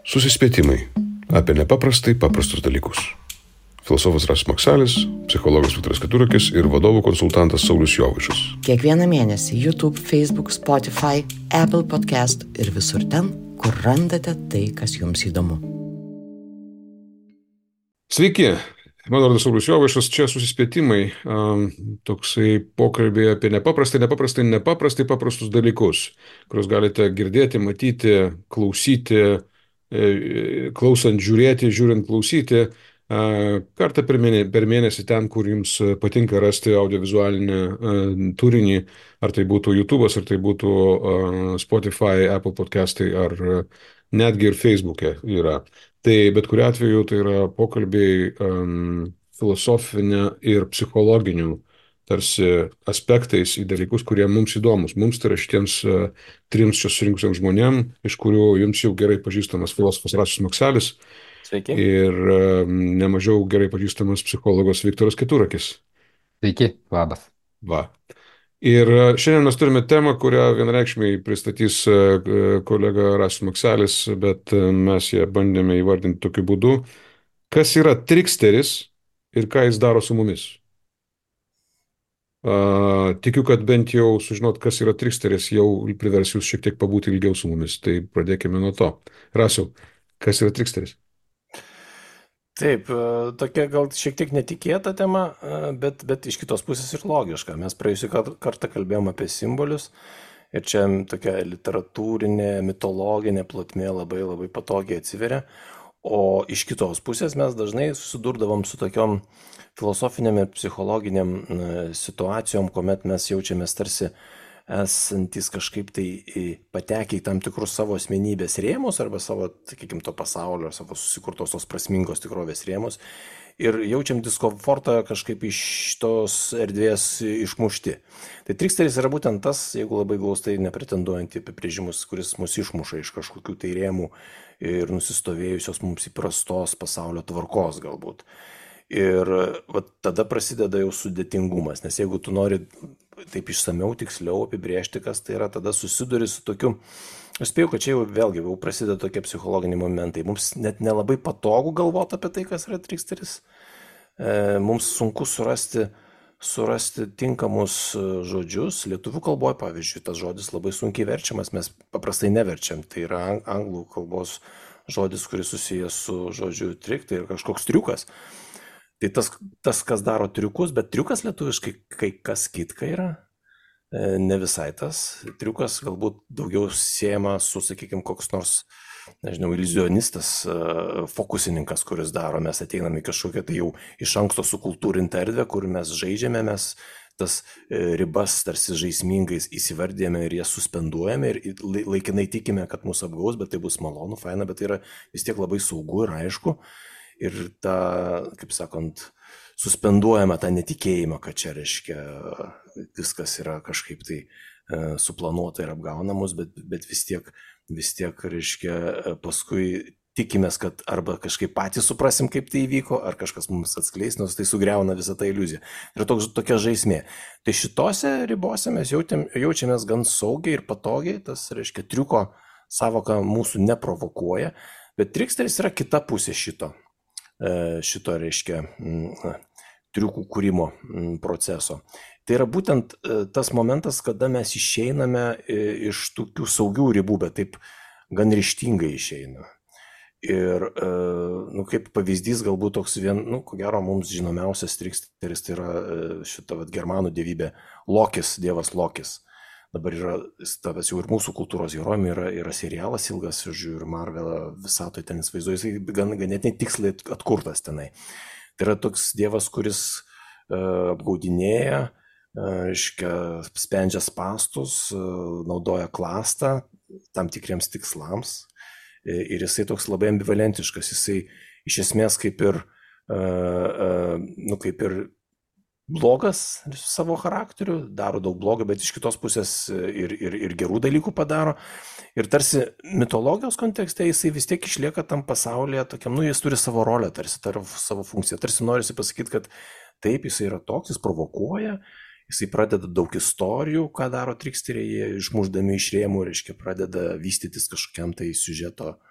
Susispėtimai apie nepaprastai paprastus dalykus. Filosofas Rasius Maksalis, psichologas Viktoras Keturakis ir vadovų konsultantas Saulius Jovaišas. Kiekvieną mėnesį YouTube, Facebook, Spotify, Apple Podcast ir visur ten, kur randate tai, kas jums įdomu. Sveiki, mano vardas Saulius Jovaišas, čia Susispėtimai, toksai pokalbiai apie nepaprastai paprastus dalykus, kuriuos galite girdėti, matyti, klausyti, klausant žiūrėti, žiūrint klausyti, kartą per mėnesį ten, kur jums patinka rasti audiovizualinį turinį, ar tai būtų YouTube'as, ar tai būtų Spotify, Apple podcastai, ar netgi ir Facebook'e yra. Tai bet kuriuo atveju tai yra pokalbiai filosofinė ir psichologinių tarsi aspektais į dalykus, kurie mums įdomus. Mums tai yra šitiems trims čia surinkusiems žmonėm, iš kurių jums jau gerai pažįstamas filosofas Rasius Maksalis. Sveiki. Ir nemažiau gerai pažįstamas psichologas Viktoras Keturakis. Sveiki, labas. Va. Ir šiandien mes turime temą, kurią vienareikšmiai pristatys kolega Rasius Maksalis, bet mes ją bandėme įvardinti tokiu būdu. Kas yra triksteris ir ką jis daro su mumis? Tikiu, kad bent jau sužinot, kas yra triksteris, jau privers jūs šiek tiek pabūti ilgiau su mumis. Tai pradėkime nuo to. Rasiau, kas yra triksteris? Taip, tokia gal šiek tiek netikėta tema, bet iš kitos pusės ir logiška. Mes praėjusį kartą kalbėjom apie simbolius ir čia tokia literatūrinė, mitologinė plotmė labai patogiai atsiveria. O iš kitos pusės mes dažnai susidurdavom su tokiom filosofiniam ir psichologiniam situacijom, kuomet mes jaučiamės tarsi esantis kažkaip tai patekę į tam tikrus savo asmenybės rėmus arba savo, sakykime, to pasaulio, savo susikurtos tos prasmingos tikrovės rėmus ir jaučiam diskomfortą kažkaip iš tos erdvės išmušti. Tai triksteris yra būtent tas, jeigu labai glaustai nepretenduojant į apibrėžimus, kuris mus išmuša iš kažkokių tai rėmų ir nusistovėjusios mums įprastos pasaulio tvarkos galbūt. Ir tada prasideda jau sudėtingumas, nes jeigu tu nori taip išsamiau, tiksliau apibrėžti, kas tai yra, tada susiduri su tokiu, aš spėjau, kad čia jau vėlgi jau prasideda tokie psichologiniai momentai. Mums net nelabai patogu galvoti apie tai, kas yra triksteris. Mums sunku surasti tinkamus žodžius. Lietuvių kalboje, pavyzdžiui, tas žodis labai sunkiai verčiamas, mes paprastai neverčiam. Tai yra anglų kalbos žodis, kuris susijęs su žodžiu trik, tai yra kažkoks triukas. Tai tas, kas daro triukus, bet triukas lietuviškai kai kas kitka yra, ne visai tas. Triukas galbūt daugiau siejama su, sakykime, koks nors, nežinau, iliuzionistas, fokusininkas, kuris daro. Mes ateiname į kažkokią tai jau iš anksto sukultūrintą erdvę, kur mes žaidžiame, mes tas ribas tarsi žaismingais įsivardėjame ir jas suspenduojame ir laikinai tikime, kad mus apgaus, bet tai bus malonu, faina, bet tai yra vis tiek labai saugu ir aišku. Ir tą, kaip sakant, suspenduojame tą netikėjimą, kad čia, reiškia, viskas yra kažkaip tai suplanuota ir apgaunamus, bet vis tiek, reiškia, paskui tikimės, kad arba kažkaip patys suprasim, kaip tai įvyko, ar kažkas mums atskleis, nors tai sugriauna visą tą iliuziją. Ir tokia žaismė. Tai šitose ribose mes jaučiamės gan saugiai ir patogiai, tas, reiškia, triuko savoka mūsų neprovokuoja, bet triksteris yra kita pusė šito, reiškia, triukų kūrimo proceso. Tai yra būtent tas momentas, kada mes išeiname iš tokių saugių ribų, bet taip gan ryžtingai išeina. Ir, kaip pavyzdys galbūt toks ko gero mums žinomiausias triksteris, tai yra šita germanų dievybė Lokis, dievas Lokis. Dabar yra, tavęs jau ir mūsų kultūros herojumi yra serialas ilgas, ir Marvelą visatoje ten įsivaizduoja, jis ganėtinai tiksliai atkurtas tenai. Tai yra toks dievas, kuris apgaudinėja, spendžia spąstus, naudoja klastą tam tikriems tikslams ir jisai toks labai ambivalentiškas, jisai iš esmės kaip ir blogas savo charakteriu, daro daug blogo, bet iš kitos pusės ir gerų dalykų padaro. Ir tarsi mitologijos kontekste jisai vis tiek išlieka tam pasaulyje tokiam, jis turi savo rolę, tarsi savo funkciją. Tarsi norisi pasakyti, kad taip, jisai yra toks, jis provokuoja, jisai pradeda daug istorijų, ką daro triksteriai, jie išmušdami iš rėmų, reiškia, pradeda vystytis kažkokiam tai siužeto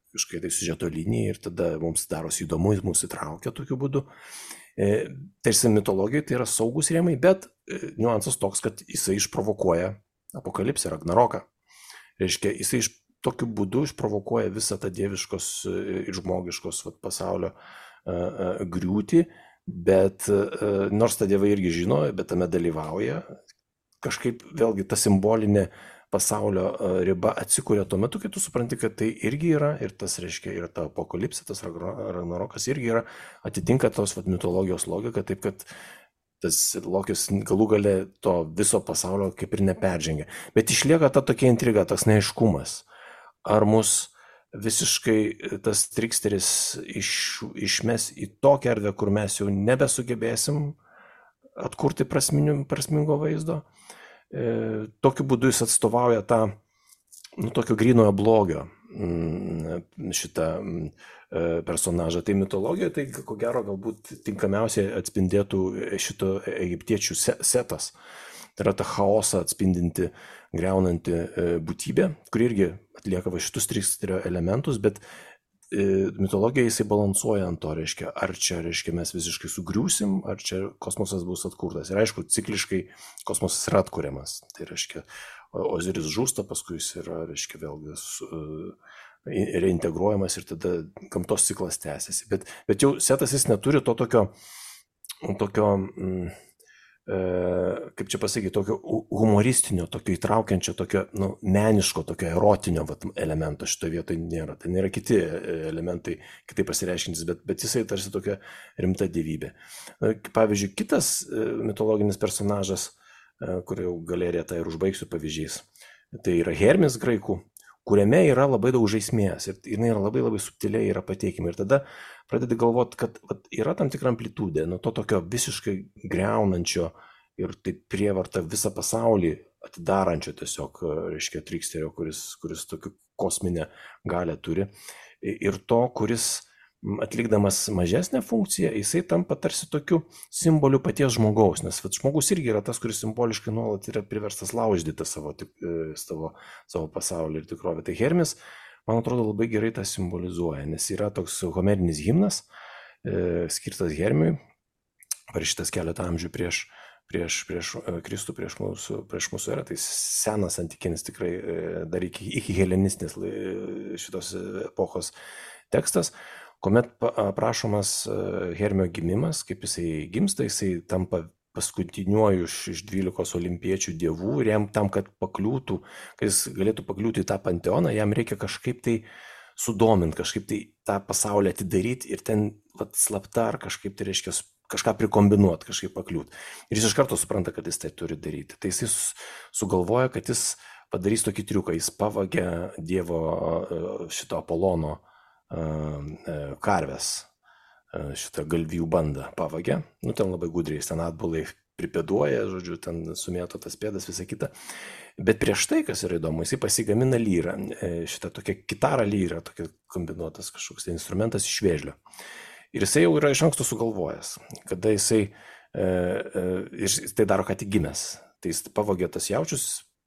kažkokia tai siužeto linija ir tada mums darosi įdomu, jis mus įtraukia tokiu būdu. Tarsi mitologijoje tai yra saugus rėmai, bet niuansas toks, kad jisai išprovokuoja apokalipsę, Ragnaroką. Reiškia, jisai tokiu būdu išprovokuoja visą tą dieviškos ir žmogiškos pasaulio griūtį, bet nors tą dievai irgi žino, bet tame dalyvauja, kažkaip vėlgi ta simbolinė pasaulio riba atsikuria tuo metu, kai tu supranti, kad tai irgi yra, ir tas reiškia, ir ta apokalipsė, tas Ragnarokas irgi yra, atitinka tos mitologijos logiką, taip kad tas Lokis galų gale to viso pasaulio kaip ir neperžengia. Bet išlieka ta tokia intriga, tas neaiškumas. Ar mus visiškai tas triksteris išmes į tokią erdvę, kur mes jau nebesugebėsim atkurti prasmingo vaizdo. Tokiu būdu jis atstovauja tą tokio grynojo blogio šitą personažą. Tai mitologijoje tai ko gero galbūt tinkamiausiai atspindėtų šito egiptiečių setas. Tai yra ta chaosą atspindinti, griaunanti būtybė, kuri irgi atlieka šitus triksterio elementus, bet mitologija jisai balansuoja ant to, reiškia, ar čia, reiškia, mes visiškai sugriūsim, ar čia kosmosas bus atkurtas. Ir aišku, cikliškai kosmosas yra atkuriamas. Tai reiškia, Oziris žūsta, paskui jis yra, reiškia, vėlgi reintegruojamas ir tada gamtos ciklas tęsiasi. Bet jau setas jis neturi to tokio kaip čia pasakyti, tokio humoristinio, tokio įtraukiančio, tokio meniško, tokio erotinio elemento šitoje vietoje nėra. Tai nėra kiti elementai, kitaip pasireiškintis, bet jisai tarsi tokia rimta dievybė. Pavyzdžiui, kitas mitologinis personažas, kur jau galeriją tą ir užbaigsiu pavyzdžiais, tai yra Hermis graikų, kuriame yra labai daug žaismės ir jinai yra labai subtiliai yra pateikima. Ir tada pradedi galvoti, kad yra tam tikra amplitudė, nuo to tokio visiškai greunančio ir taip prievarta visą pasaulį atidarančio tiesiog, reiškia, triksterio, kuris tokiu kosminę galę turi, ir to, kuris atlikdamas mažesnę funkciją, jisai tampa tarsi tokiu simboliu paties žmogaus, nes žmogus irgi yra tas, kuris simboliškai nuolat yra priverstas lauždyti savo pasaulį ir tikrovę. Tai Hermis, man atrodo, labai gerai tą simbolizuoja, nes yra toks homerinis himnas, skirtas Hermiui, parašytas keletą amžių prieš Kristų, prieš mūsų erą. Tai senas antikinis tikrai dar iki helenistinės šitos epochos tekstas, kuomet aprašomas Hermio gimimas, kaip jisai gimsta, jisai tampa paskutiniuoju iš 12 olimpiečių dievų ir jam tam, kad jis galėtų pakliūti į tą panteoną, jam reikia kažkaip tai sudominti, kažkaip tai tą pasaulį atidaryti ir ten slapta ar kažkaip tai reiškia kažką prikombinuoti, kažkaip pakliūti. Ir jis iš karto supranta, kad jis tai turi daryti. Tai jis sugalvoja, kad jis padarys tokį triuką, jis pavagia dievo šito Apolono karves, šitą galvijų bandą pavagia, ten labai gudriai, ten atbulai pripėduoja, žodžiu, ten sumėto tas pėdas, visą kitą. Bet prieš tai, kas yra įdomu, jisai pasigamina lyrą, šitą tokią gitarą lyrą, tokia kombinuotas kažkoks instrumentas iš vėžlio. Ir jisai jau yra iš anksto sugalvojęs, kada jisai, ir tai daro ką tik gimęs, tai jis pavagia tas jaučius,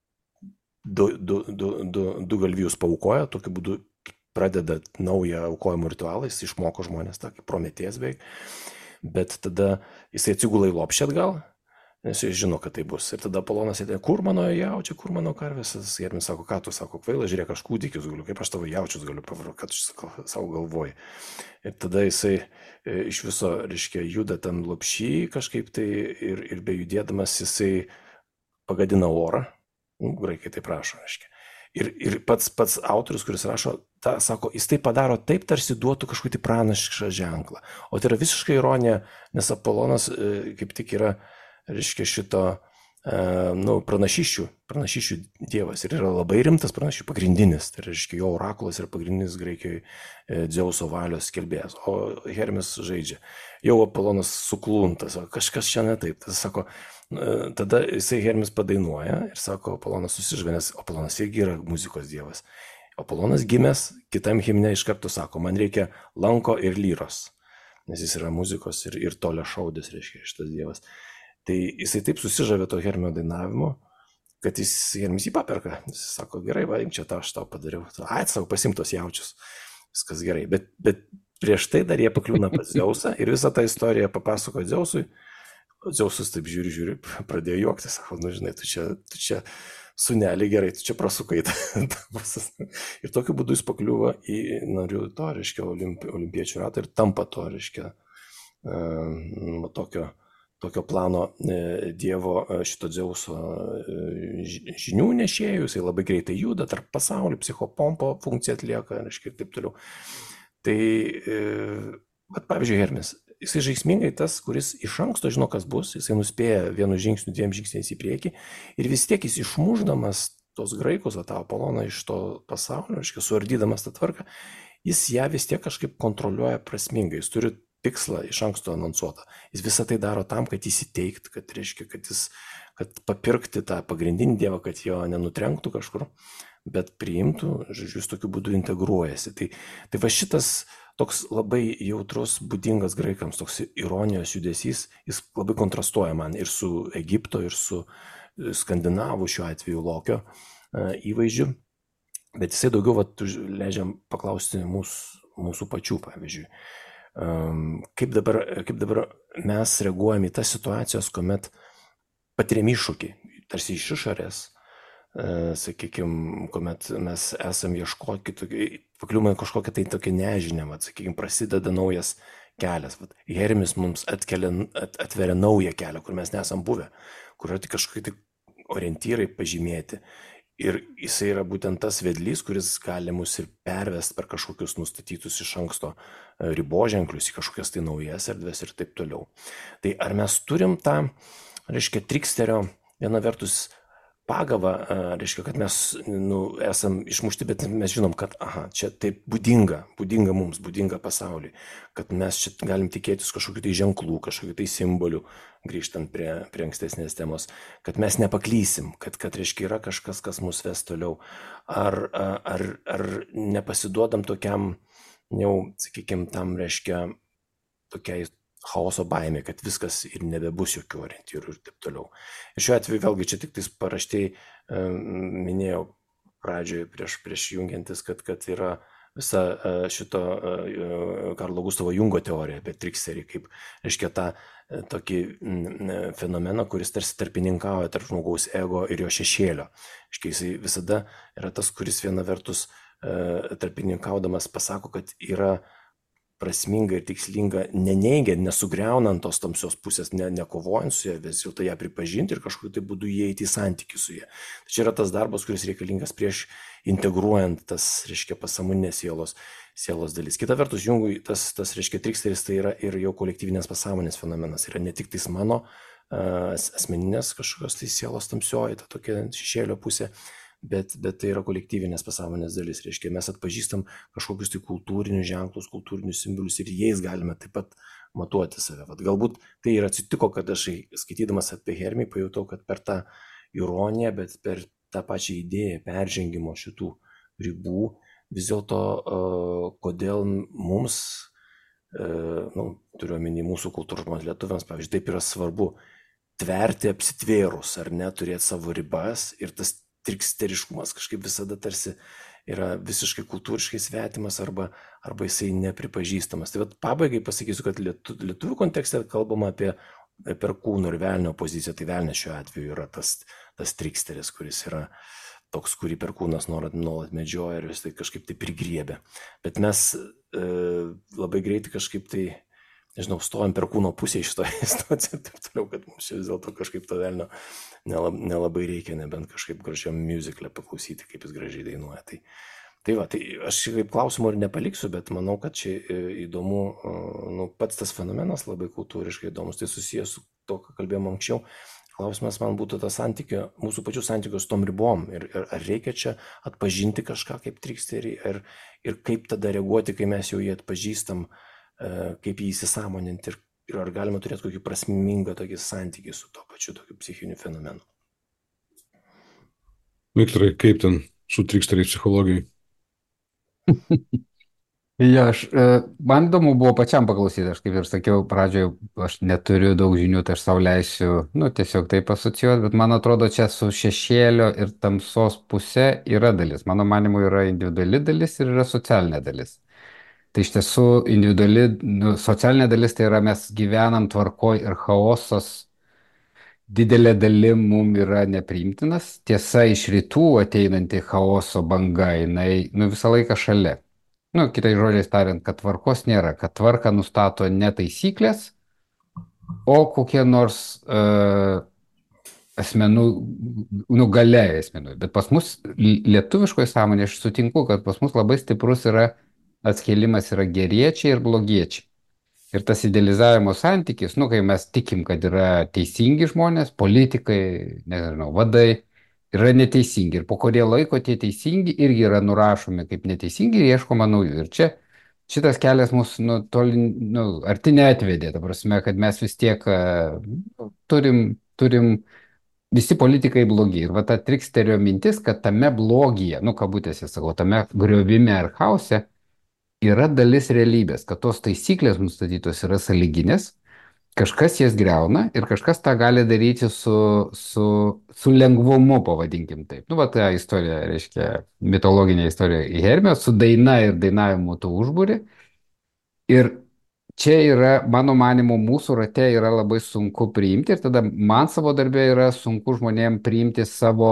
du galvijus paaukoja, tokiu būdu pradeda naują aukojimo ritualą, jis išmoko žmonės tą kaip Prometėjas beveik, bet tada jisai atsigula į lopšį atgal, nes jis žino, kad tai bus. Ir tada Apolonas sėdė, kur mano jaučiai, kur mano karvės? Hermis sako, ką tu, sako, kvaila, žiūrėk, aš kūdikius galiu, kaip aš tavo jaučius galiu pavaroti, kad aš savo galvoju. Ir tada jisai iš viso, reiškia, juda tam lopšį kažkaip tai ir bejudėdamas jisai pagadina orą, graikai taip rašo, reiškia. Ir pats autorius, kuris rašo, sako, jis tai padaro taip, tarsi duotų kažkokį pranašišką ženklą. O tai yra visiškai ironija, nes Apolonas kaip tik yra, reiškia, šito pranašiščių dievas ir yra labai rimtas pranašiščių pagrindinis. Tai reiškia, jo orakulas yra pagrindinis Graikijoje Dzeuso valios skelbėjas, o Hermis žaidžia. Jau Apolonas sukluntas, kažkas čia ne taip. Tada jisai Hermis padainuoja ir sako, Apolonas susižavė, nes Apolonas irgi yra muzikos dievas. Apolonas gimęs, kitam himne iš karto sako, man reikia lanko ir lyros, nes jis yra muzikos ir tolio šaudės, reiškia, šitas dievas. Tai jisai taip susižavė to Hermio dainavimo, kad Hermis jį paperka. Jis sako, gerai, va, čia aš tau padariau. Sako, pasimk tos jaučius. viskas gerai. Bet prieš tai dar jie pakliūna pas Dzeusą ir visą tą istoriją papasako Dzeusui. Dzeusas taip žiūri, pradėjo juoktis, sako, nu žinai, tu čia sunelį gerai, tu čia prasukai. Ir tokiu būdu jis pakliūva į narių to, reiškia, olimpiečių ratą ir tampa to, reiškia, tokio plano dievo šito Dzeuso žinių nešėjų, jisai labai greitai juda tarp pasaulių, psichopompo funkciją atlieka, reiškia, ir taip toliau. Tai, pavyzdžiui, Hermis, jisai žaismingai tas, kuris iš anksto žino, kas bus, jisai nuspėja vienu žingsniu, 2 žingsniais į priekį ir vis tiek jis išmuždamas tos graikus, tą Apoloną iš to pasaulio, reiškia, suardydamas tą tvarką, jis ją vis tiek kažkaip kontroliuoja prasmingai, jis turi tikslą iš anksto anonsuotą. Jis visą tai daro tam, kad įsiteikt, kad reiškia, kad papirkti tą pagrindinį dievą, kad jo nenutrenktų kažkur, bet priimtų, žodžiu, jis tokiu būdu integruojasi. Tai va šitas toks labai jautrus, būdingas graikams, toks ironijos judesys, jis labai kontrastuoja man ir su Egipto, ir su skandinavų šiuo atveju Lokio įvaizdžiu, bet jisai daugiau leidžiam paklausti mūsų pačių, pavyzdžiui. Kaip dabar mes reaguojame į tas situacijas, kuomet patiriam iššūkį, tarsi iš išorės, sakykime, kuomet mes esam ieškoti, pakliūmai kažkokią tai tokią nežinę, sakykime, prasideda naujas kelias. Hermis mums atveria naują kelią, kur mes nesam buvę, kur yra tik kažkokie tai orientyrai pažymėti. Ir jisai yra būtent tas vedlys, kuris gali mus ir pervesti per kažkokius nustatytus iš anksto riboženklius į kažkokias tai naujas erdves ir taip toliau. Tai ar mes turim tą, reiškia, triksterio viena vertus pagavą, reiškia, kad mes esam išmušti, bet mes žinom, kad čia taip būdinga mums, būdinga pasauliui, kad mes čia galim tikėtis kažkokių tai ženklų, kažkokių tai simbolių, grįžtant prie ankstesnės temos, kad mes nepaklysim, kad reiškia, yra kažkas, kas mus ves toliau. Ar nepasiduodam tokiam, jau, sakykime, tam, reiškia, tokiai chaoso baimė, kad viskas ir nebebus jokių orientyrų ir taip toliau. Ir šiuo atveju vėlgi čia tik tais paraštei minėjau pradžioje prieš jungiantis, kad yra visa šito Karlo Gustavo Jungo teorija apie triksterį, kaip, reiškia, tą tokį fenomeną, kuris tarsi tarpininkauja tarp žmogaus ego ir jo šešėlio. Reiškia, jisai visada yra tas, kuris viena vertus tarpininkaudamas pasako, kad yra prasminga ir tikslinga, neneigiant, nesugriaunant tos tamsios pusės, nekovojant su ją, vis jau tai ją pripažinti ir kažkokiu tai būdu įeiti į santykį su ją. Tai čia yra tas darbas, kuris reikalingas prieš integruojant tas, reiškia, pasąmoninės sielos dalis. Kita vertus, Jungui tas reiškia, triksteris tai yra ir jau kolektyvinės pasąmonės fenomenas. Yra ne tik tais mano asmeninės kažkokios tai sielos tamsioji, ta tokia šešėlio pusė, bet tai yra kolektyvinės pasąmonės dalis. Reiškia, mes atpažįstam kažkokius tai kultūrinius ženklus, kultūrinius simbolius ir jais galime taip pat matuoti save. Galbūt tai ir atsitiko, kad aš skaitydamas apie Hermį pajutau, kad per tą ironiją, bet per tą pačią idėją peržengimo šitų ribų, vis dėlto kodėl mums, turiu omeny mūsų kultūros lietuviams, pavyzdžiui, taip yra svarbu tverti apsitvėrus, ar ne, turėti savo ribas ir tas triksteriškumas kažkaip visada tarsi yra visiškai kultūriškai svetimas arba jisai nepripažįstamas. Tai pabaigai pasakysiu, kad lietuvių kontekste kalbama apie perkūno ir velnio poziciją. Tai velnės šiuo atveju yra tas triksteris, kuris yra toks, kurį perkūnas nuolat medžioja ir vis tai kažkaip tai prigriebia. Bet mes labai greitai kažkaip tai, nežinau, stovim perkūno pusėje šitoje situacijoje ir taip toliau, kad mums čia vis dėlto kažkaip to velnio nelabai reikia, nebent kažkaip gražiam musicale paklausyti, kaip jis gražiai dainuoja. Tai aš kaip klausimų ir nepaliksiu, bet manau, kad čia įdomu, pats tas fenomenas labai kultūriškai įdomus, tai susijęs su to, ką kalbėjom anksčiau. Klausimas man būtų tas santykio, mūsų pačių santykių su tom ribom ir ar reikia čia atpažinti kažką kaip triksterį ir kaip tada reaguoti, kai mes jau jį atpažįstam, kaip jį įsisąmoninti ir ar galima turėti kokį prasmingą tokį santykį su to pačiu tokiu psichiniu fenomenu. Viktorai, kaip ten su triksteriais psichologijai? Jo, man įdomu buvo pačiam paklausyti, aš kaip ir sakiau pradžioje, aš neturiu daug žinių, tai aš sau leisiu, tiesiog taip asocijuoti, bet man atrodo, čia su šešėlio ir tamsos pusė yra dalis. Mano manimu yra individuali dalis ir yra socialinė dalis. Tai iš tiesų individuali, nu, socialinė dalis tai yra mes gyvenam tvarkoj ir chaosas didelė dalim mum yra nepriimtinas. Tiesa, iš rytų ateinanti chaoso banga, jinai nu, visą laiką šalia. Nu, kitais žodžiais tariant, kad tvarkos nėra, kad tvarką nustato ne taisyklės, o kokie nors asmenų, nu, galia asmenų. Bet pas mus lietuviškoje sąmonėje aš sutinku, kad pas mus labai stiprus yra atskėlimas yra geriečiai ir blogiečiai. Ir tas idealizavimo santykis, nu, kai mes tikim, kad yra teisingi žmonės, politikai, nežinau, vadai, yra neteisingi. Ir po kurio laiko tie teisingi irgi yra nurašomi kaip neteisingi ir ieškoma naujų. Ir čia šitas kelias mus, nu, toli, nu, arti neatvedė. Ta prasme, kad mes vis tiek turim visi politikai blogi. Ir va ta triksterio mintis, kad tame blogyje, nu, kabutėse sakau, tame griovime ar chaose, yra dalis realybės, kad tos taisyklės nustatytos yra sąlyginės, kažkas jas greuna ir kažkas tą gali daryti su lengvumu, pavadinkim taip. Nu, va ta istorija, reiškia, mitologinė istorija į Hermę, su daina ir dainavimu tu užbūri. Ir čia yra, mano manimo, mūsų rate yra labai sunku priimti ir tada man savo darbė yra sunku žmonėm priimti savo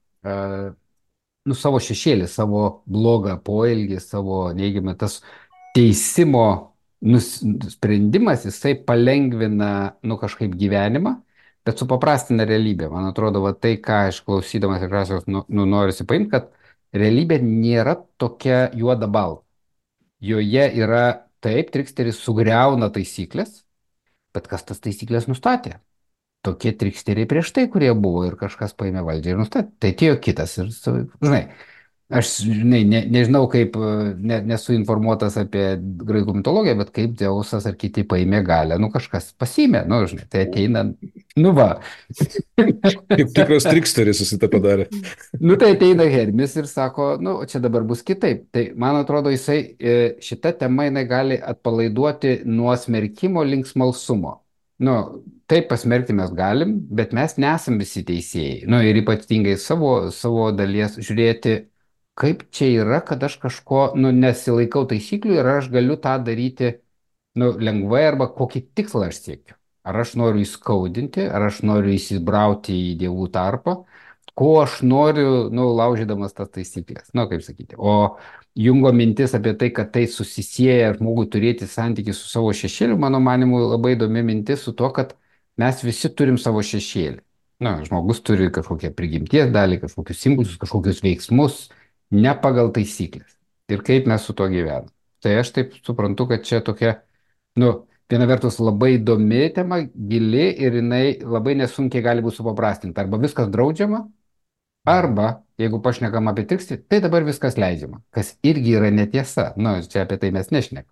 nu, savo šešėlį, savo blogą poelgį, savo neigiamą tas teisimo sprendimas, jisai palengvina, nu, kažkaip gyvenimą, bet supaprastina realybę. Man atrodo, va tai, ką aš klausydamas tikriausiai norisi paimti, kad realybė nėra tokia juoda balta. Joje yra taip, triksteris sugriauna taisyklės, bet kas tas taisyklės nustatė? Tokie triksteriai prieš tai, kurie buvo ir kažkas paėmė valdžią ir nustatė. Tai atėjo kitas ir, žinai, aš žinai, nežinau, kaip, nesu informuotas apie graikų mitologiją, bet kaip Dzeusas ar kiti paėmė galę, nu kažkas pasiėmė, nu, žinai, tai ateina, nu va. Kaip tikras triksteris jis tą padarė. Nu tai ateina Hermis ir sako, nu čia dabar bus kitaip. Tai man atrodo, šita tema jinai gali atpalaiduoti nuo smerkimo link smalsumo. Nu, taip pasmerkti mes galim, bet mes nesam visi teisėjai. Nu, ir ypatingai savo dalies žiūrėti, kaip čia yra, kad aš kažko, nu, nesilaikau taisyklių ir aš galiu tą daryti, nu, lengvai arba kokį tikslą aš siekiu. Ar aš noriu įskaudinti, ar aš noriu įsibrauti į dievų tarpą, ko aš noriu, nu, laužydamas tas taisyklės. Nu, kaip sakyti. O Jungo mintis apie tai, kad tai susisieja žmogui turėti santykį su savo šešėliu, mano manimu, labai įdomi mintis su to, kad mes visi turim savo šešėlį. Na, žmogus turi kažkokią prigimties dalį, kažkokius impulsus, kažkokius veiksmus, ne pagal taisyklės. Ir kaip mes su to gyvenam. Tai aš taip suprantu, kad čia tokia, nu, viena vertus labai įdomi tema, gili ir jinai labai nesunkiai gali būti supaprastinta. Arba viskas draudžiama, arba, jeigu pašnekam apie trikstį, tai dabar viskas leidžiama, kas irgi yra netiesa. Nu, čia apie tai mes nešnekam.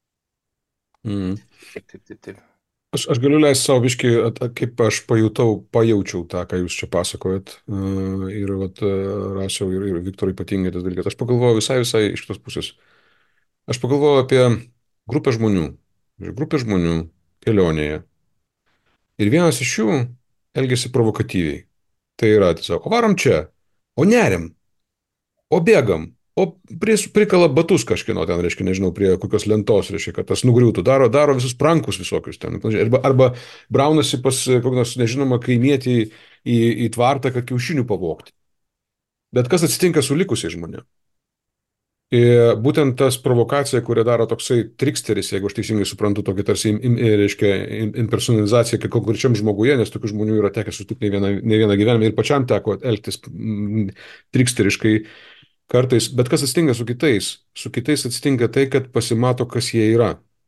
Taip. Aš galiu leisti savo biškį, kaip aš pajaučiau tą, ką jūs čia pasakojat. Ir vat, Rasiau ir Viktorui ypatingai tas dalykas. Aš pagalvojau visai iš tos pusės. Aš pagalvojau apie grupę žmonių. Grupė žmonių kelionėje. Ir vienas iš jų elgėsi provokatyviai. Tai yra, tiesiog, o varom čia, o neriam, o bėgam, o prikala batus kažkieno ten, reiškia, nežinau, prie kokios lentos, reiškia, kad tas nugriūtų, daro visus prankus visokius ten. Arba braunasi pas kokį nors nežinomą kaimietį į tvartą, kad kiaušinių pavogti. Bet kas atsitinka su likusiais žmonėmis? Ir būtent tas provokacija, kurią daro toksai triksteris, jeigu aš teisingai suprantu, tokį tarsi, reiškia, impersonalizacija konkrečiam žmoguje, nes tokių žmonių yra tekę sutikti ne vieną gyvenimą ir pačiam teko elgtis triksteriškai kartais. Bet kas atsitinka su kitais? Su kitais atsitinka tai, kad pasimato, kas jie yra.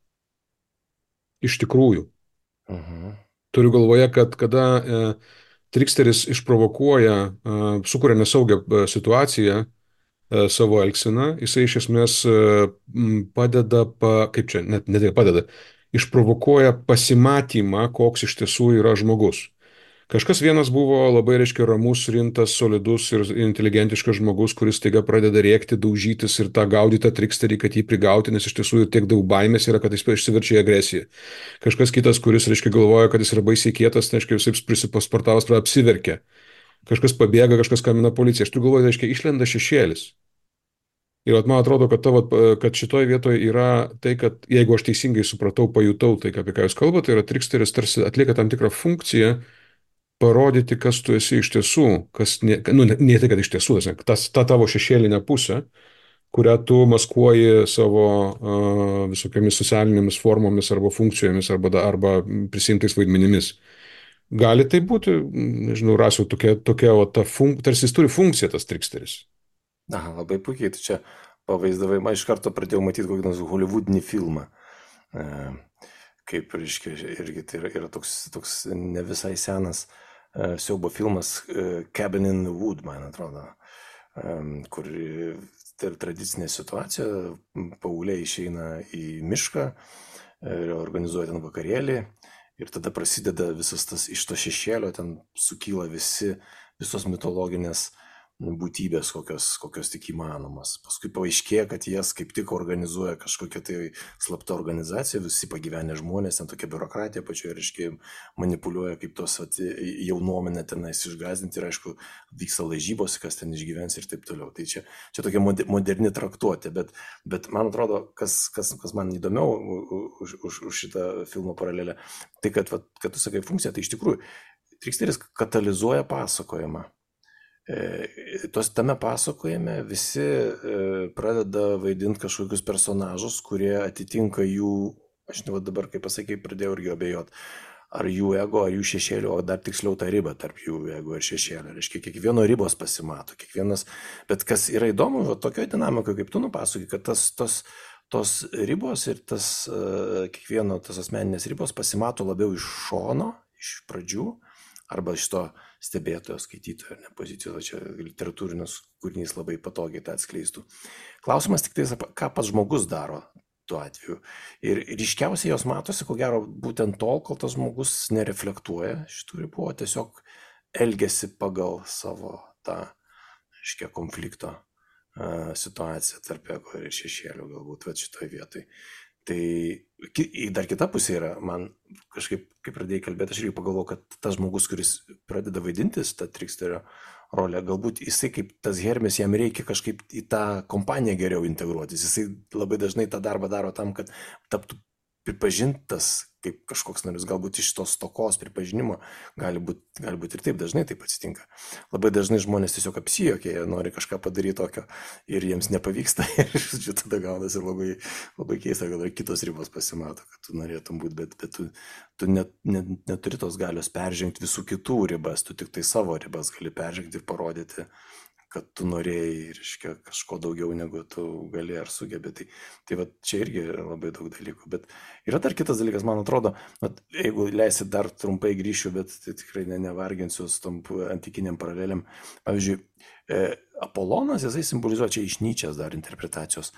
Iš tikrųjų. Turiu galvoje, kad kada triksteris išprovokuoja, sukuria nesaugią situaciją, savo elgseną, jisai iš esmės padeda, kaip čia, net padeda, išprovokuoja pasimatymą, koks iš tiesų yra žmogus. Kažkas vienas buvo labai, reiškia, ramus, rimtas, solidus ir inteligentiškas žmogus, kuris taiga pradeda rėkti, daužytis ir tą gaudytą triksterį, kad jį prigauti, nes iš tiesų tiek daug baimės yra, kad jis išsiverčia į agresiją. Kažkas kitas, kuris, reiškia, galvoja, kad jis yra baisiai kietas, reiškia, visai prisipasportavęs, apsiverkia. Kažkas pabėga, kažkas skambina policija. Aš turiu galvoje, reiškia, išlenda šešėlis. Ir man atrodo, kad šitoje vietoje yra tai, kad jeigu aš teisingai supratau, pajutau tai, apie ką jūs kalbate, tai yra triksteris tarsi atlieka tam tikrą funkciją parodyti, kas tu esi iš tiesų, kas ne tai, kad iš tiesų, ta tavo šešėlinė pusė, kurią tu maskuoji savo visokiamis socialinėmis formomis arba funkcijomis arba prisimtais vaidmenimis. Gali tai būti, nežinau, rasiu tokia tarsi jis turi funkciją, tas triksteris. Aha, labai puikiai, tu čia pavaizdavai, man iš karto pradėjau matyti kokį nors holivudinį filmą. Kaip, reiškia, irgi tai yra toks ne visai senas siaubo filmas Cabin in the Wood, man atrodo, kur tai yra tradicinė situacija, paaugliai išeina į mišką, organizuoja ten vakarėlį ir tada prasideda visas tas iš to šešėlio, ten sukyla visos mitologinės būtybės, kokios tik įmanomas. Paskui paaiškėja, kad jas kaip tik organizuoja kažkokia tai slapta organizacija, visi pagyvenę žmonės, ten tokia biurokratija pačioje, reiškia, manipuliuoja kaip tos jaunuomenę tenais išgąsdinti ir aišku, vyksta laižybos, kas ten išgyvens ir taip toliau. Tai čia tokia moderni traktuotė, bet man atrodo, kas man įdomiau už šitą filmo paralelę, tai kad tu sakai funkcija, tai iš tikrųjų triksteris katalizuoja pasakojimą. Tame pasakojime visi pradeda vaidinti kažkokius personažus, kurie atitinka jų, aš ne dabar, kaip pasakai, pradėjau irgi abejoti, ar jų ego, ar jų šešėlio, o dar tiksliau tą ribą tarp jų ego ir šešėlio. Reiškia, kiekvieno ribos pasimato, bet kas yra įdomu, tokioje dinamikoje, kaip tu nupasakai, kad tos ribos ir kiekvieno tas asmeninės ribos pasimato labiau iš šono, iš pradžių, arba iš to stebėtojo, skaitytojo, ne pozicijos, čia literatūrinis kūrinys labai patogiai tą atskleistų. Klausimas tik tai, ką pats žmogus daro tuo atveju. Ir ryškiausiai jos matosi, ko gero, būtent tol, kol tas žmogus nereflektuoja šitų ribų, o tiesiog elgiasi pagal savo tą, reiškia, konflikto situaciją tarp ego ir šešėlio, galbūt šitoje vietoje. Tai dar kita pusė yra, man kažkaip, kai pradėjai kalbėti, aš irgi pagalvojau, kad tas žmogus, kuris pradeda vaidintis tą triksterio rolę, galbūt jisai kaip tas Hermis, jam reikia kažkaip į tą kompaniją geriau integruotis. Jisai labai dažnai tą darbą daro tam, kad taptų pripažintas kaip kažkoks narius, galbūt iš tos stokos pripažinimo, gali būti ir taip, dažnai taip atsitinka. Labai dažnai žmonės tiesiog apsijuokia, jie nori kažką padaryti tokio ir jiems nepavyksta ir tada gaunasi labai, labai keista, gal ir kitos ribos pasimato, kad tu norėtum būti, bet tu neturi tos galios peržengti visų kitų ribas, tu tik tai savo ribas gali peržengti ir parodyti, kad tu norėjai, reiškia, kažko daugiau negu tu gali ar sugebi. Tai va, čia irgi labai daug dalykų. Bet yra dar kitas dalykas, man atrodo, jeigu leisit dar trumpai grįšiu, bet tai tikrai nevarginsiu su tom antikiniam paraleliam. Pavyzdžiui, Apolonas, jisai simbolizuoja čia iš Nyčės dar interpretacijos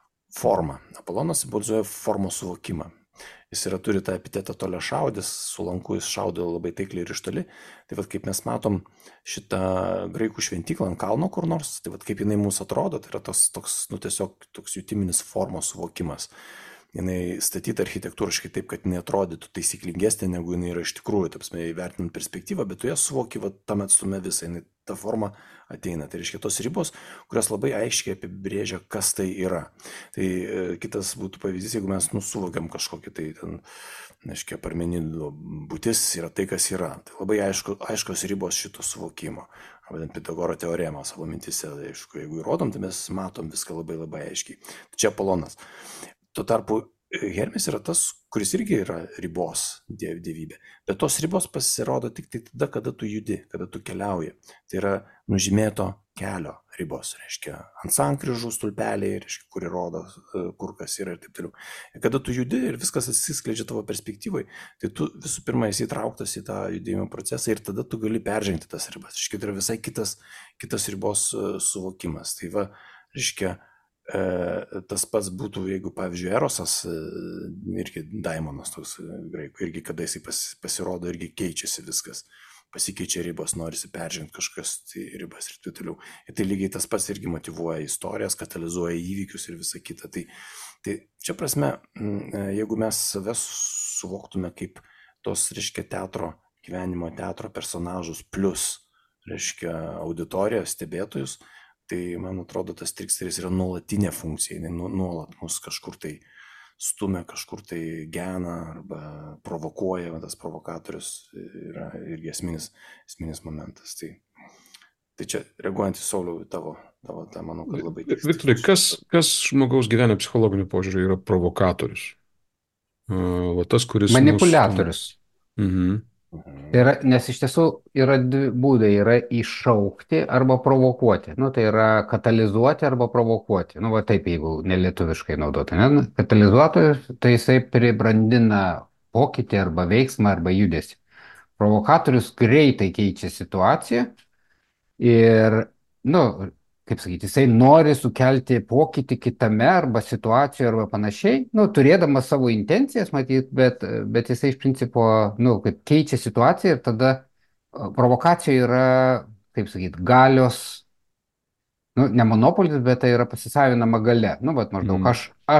formą. Apolonas simbolizuoja formos suvokimą. Jis turi tą epitetą toliau šaudęs, su lanku jis šaudo labai taikliai ir iš toli. Tai vad kaip mes matom šitą graikų šventyklą ant kalno kur nors, tai vad kaip jinai mums atrodo, tai yra tiesiog toks jutiminis formos suvokimas. Jinai statyta architektūriškai taip, kad jinai atrodytų taisyklingesnė, negu jinai yra iš tikrųjų, tapsime įvertinant perspektyvą, bet tu ją suvoki tam atstume visą, jinai ta forma ateina. Tai reiškia tos ribos, kurios labai aiškiai apibrėžia, kas tai yra. Tai kitas būtų pavyzdys, jeigu mes suvokiam kažkokį tai ten, reiškia, Parmenido būtis yra tai, kas yra. Tai labai aiškios ribos šito suvokimo. Arba Pitagoro teorema savo mintise, aišku, jeigu įrodom, tai mes matom viską labai labai aiškiai. Tai čia Apolonas. Tuo tarpu Hermis yra tas, kuris irgi yra ribos dievybė. Bet tos ribos pasirodo tik tai tada, kada tu judi, kada tu keliauji. Tai yra nužymėto kelio ribos, reiškia, ant sankryžų stulpeliai, reiškia, kuri rodo, kur kas yra ir taip toliau. Ir kada tu judi ir viskas atsiskleidžia tavo perspektyvai, tai tu visų pirma esi įtrauktas į tą judėjimo procesą ir tada tu gali peržengti tas ribas. Reiškia, tai yra visai kitas ribos suvokimas. Tai va, reiškia, tas pats būtų, jeigu, pavyzdžiui, Erosas, irgi daimonas toks graikų, irgi kada jisai pasirodo, irgi keičiasi viskas, pasikeičia ribos, norisi peržengti kažkas tai ribas ir taip toliau. Ir tai lygiai tas pats irgi motyvuoja istorijas, katalizuoja įvykius ir visą kitą. Tai čia prasme, jeigu mes save suvoktume kaip tos, reiškia, gyvenimo teatro personažus plus, reiškia, auditoriją, stebėtojus, tai man atrodo, tas triksteris yra nuolatinė funkcija, jinai nuolat mus kažkur tai stumia, kažkur tai gena arba provokuoja, tas provokatorius yra irgi esminis momentas. Tai čia reaguojant į Sauliau, tavo tą manau, kad labai tiksliai. Viktorai, kas žmogaus gyvenime psichologiniu požiūriu yra provokatorius? Va tas, kuris Manipuliatorius. Mhm. Tai yra, nes iš tiesų yra dvi būdai, yra iššaukti arba provokuoti. Nu, tai yra katalizuoti arba provokuoti. Nu, va taip, jeigu nelietuviškai naudoti. Ne? Katalizuotojas, tai jisai pribrandina pokytį arba veiksmą arba judesį. Provokatorius greitai keičia situaciją ir, nu, kaip sakyti, jisai nori sukelti pokytį kitame arba situacijoje arba panašiai, nu, turėdamas savo intencijas, matyt, bet jisai iš principo, nu, kaip keičia situaciją ir tada provokacija yra, kaip sakyti, galios, nu, ne monopolis, bet tai yra pasisavinama galia. Nu, bet maždaug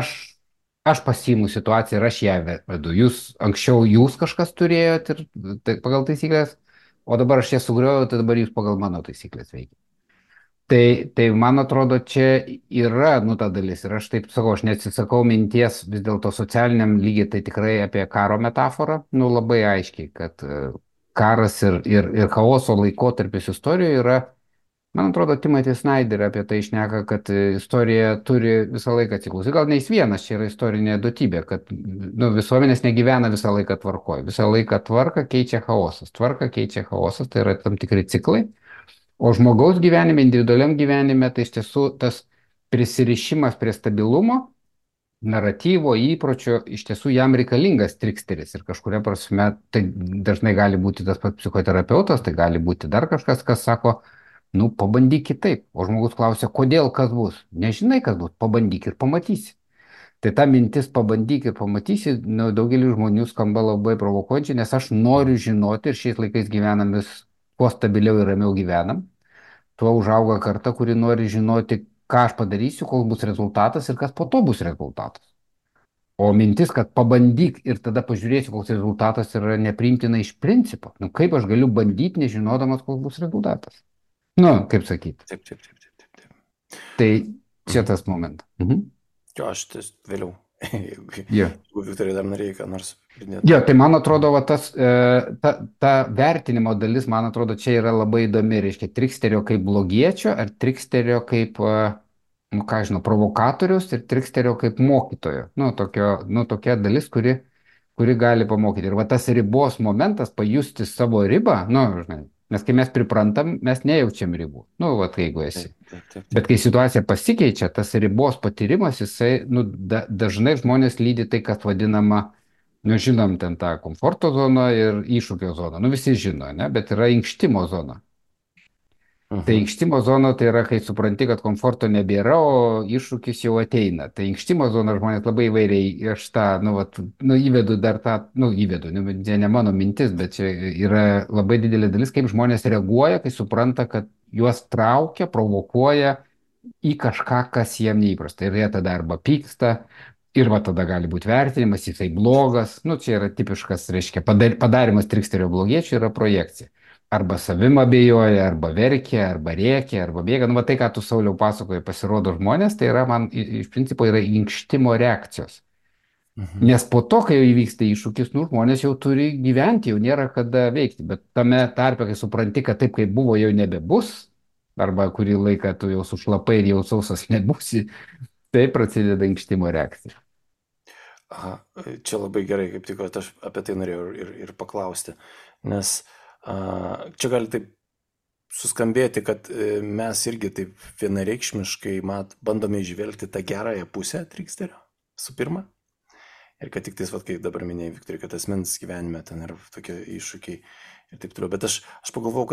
aš pasiimu situaciją ir aš ją vedu. Anksčiau jūs kažkas turėjot ir pagal taisyklės, o dabar aš ją sugriovau, tai dabar jūs pagal mano taisyklės veikia. Tai man atrodo, čia yra, nu, ta dalis. Ir aš taip sakau, aš neatsisakau minties vis dėlto socialiniam lygiai, tai tikrai apie karo metaforą, nu, labai aiškiai, kad karas ir chaoso laikotarpis istorijoje yra, man atrodo, Timothy Snyder apie tai šneka, kad istorija turi visą laiką ciklus. Gal ne jis vienas, čia yra istorinė duotybė, kad, nu, visuomenės negyvena visą laiką tvarkoje. Visą laiką tvarką keičia chaosas. Tvarką keičia chaosas, tai yra tam tikri ciklai. O žmogaus gyvenime, individualiam gyvenime, tai iš tiesų tas prisirišimas prie stabilumo, naratyvo, įpročio, iš tiesų jam reikalingas triksteris. Ir kažkuria prasme tai dažnai gali būti tas pats psichoterapeutas, tai gali būti dar kažkas, kas sako, nu, pabandyk kitaip. O žmogus klausia, kodėl, kas bus? Nežinai, kas bus, pabandyk ir pamatysi. Tai ta mintis pabandyk ir pamatysi, nu, daugelį žmonių skamba labai provokuojančiai, nes aš noriu žinoti ir šiais laikais gyvenam vis kuo stabiliau ir ramiau gyvenam, tuo užauga karta, kuri nori žinoti, ką aš padarysiu, koks bus rezultatas ir kas po to bus rezultatas. O mintis, kad pabandyk ir tada pažiūrėsiu, koks rezultatas, yra nepriimtina iš principo. Nu, kaip aš galiu bandyti, nežinodamas, koks bus rezultatas? Nu, kaip sakyti. Taip. Tai čia tas momentas. Jo, aš vėliau. Jeigu Jo. Viktorai dar norėjai ką nors pridėti. Jo, tai man atrodo, va, ta vertinimo dalis, man atrodo, čia yra labai įdomi, reiškia, triksterio kaip blogiečio ar triksterio kaip, nu, ką žinau, provokatorius ir triksterio kaip mokytojo. Nu, tokia dalis, kuri gali pamokyti. Ir va tas ribos momentas, pajusti savo ribą, nu, žinai, nes kai mes priprantam, mes nejaučiam ribų. Nu, va, jeigu esi. Taip. Bet kai situacija pasikeičia, tas ribos patyrimas, jisai, nu, dažnai žmonės lydi tai, kas vadinama, nu, žinom, ten tą komforto zoną ir iššūkio zoną. Nu, visi žino, ne? Bet yra inkštimo zona. Tai inkštimo zona tai yra, kai supranti, kad komforto nebėra, o iššūkis jau ateina. Tai inkštimo zona žmonės labai įvairiai, aš tą, įvedu dar tą, ne mano mintis, bet čia yra labai didelė dalis, kaip žmonės reaguoja, kai supranta, kad juos traukia, provokuoja į kažką, kas jiem neįprasta. Ir jie tada arba pyksta, ir va tada gali būti vertinimas, jisai blogas. Nu, čia yra tipiškas, reiškia, padarimas triksterio blogiečių yra projekcija. Arba savim abejoja, arba verkia, arba rėkia, arba bėga. Nu, va tai, ką tu, Sauliau, pasakoji, pasirodo žmonės, tai yra, man iš principo yra inkštimo reakcijos. Nes po to, kai jau įvyksta iššūkis, nu, žmonės jau turi gyventi, jau nėra kada veikti. Bet tame tarpe, kai supranti, kad taip, kaip buvo, jau nebebus, arba kurį laiką tu jau sušlapai ir jau sausas nebūsi, tai prasideda inkštimo reakcija. Aha, čia labai gerai, kaip tik aš apie tai norėjau ir paklausti. Nes čia gali taip suskambėti, kad mes irgi taip vienareikšmiškai bandome įžvelgti tą gerąją pusę triksterio, su pirma. Ir kad tik tais, kaip dabar minėjai, Viktorai, kad asmens gyvenime ten yra tokie iššūkiai ir taip toliau. Bet aš pagalvojau,